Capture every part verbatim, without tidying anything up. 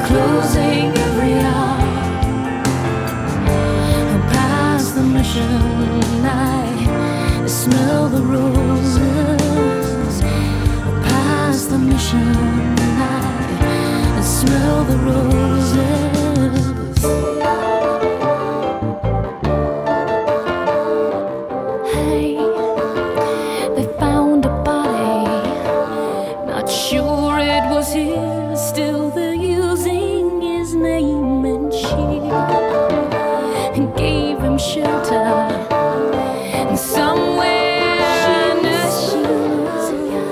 closing every hour. Past the mission light, I smell the roses. Past the mission light, I smell the roses. Hey, they found a body, not sure it was his. Still they're using his name and shield, and gave him shelter. And somewhere in the sheets,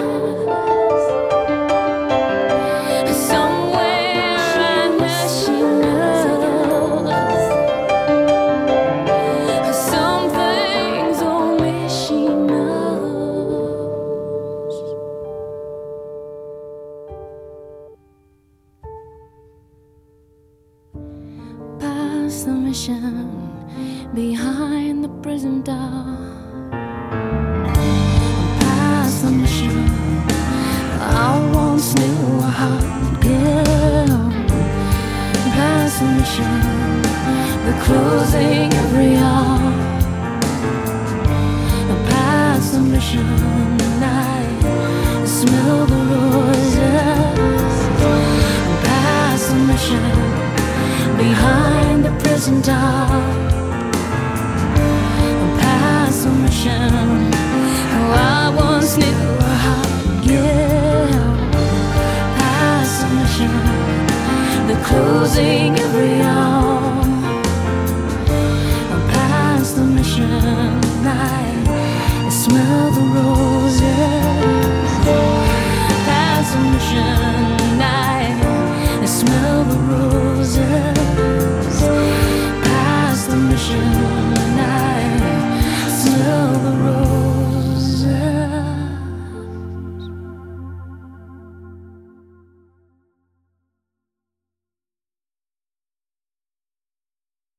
somewhere in the sheets, some things only she knows. Past the mission, behind the prison door. Past the mission, I once knew a hot girl. Past the mission, they're closing every hour. Past the mission, I smell the roses. Past the mission, behind the prison door. Past the mission, oh, I once knew a hot girl. Past the mission, the closing